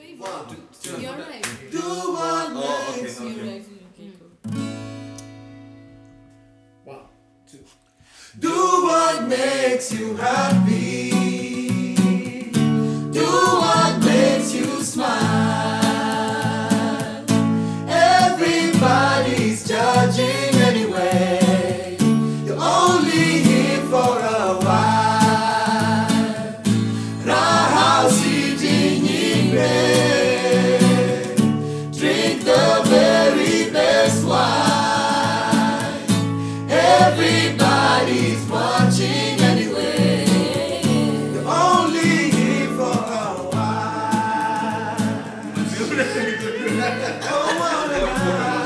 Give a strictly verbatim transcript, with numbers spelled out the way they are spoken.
flavor. One, two, two. You're right. Do what Oh, makes okay, you. You're okay. right. Okay, cool. One, two. Do what makes you happy. Do what makes you smile. Everybody's judging anyway. You're only here for a while. Rahasi Jiningre. Drink the very best wine. Everybody's watching anyway. You're only here for a while. Oh, what a night.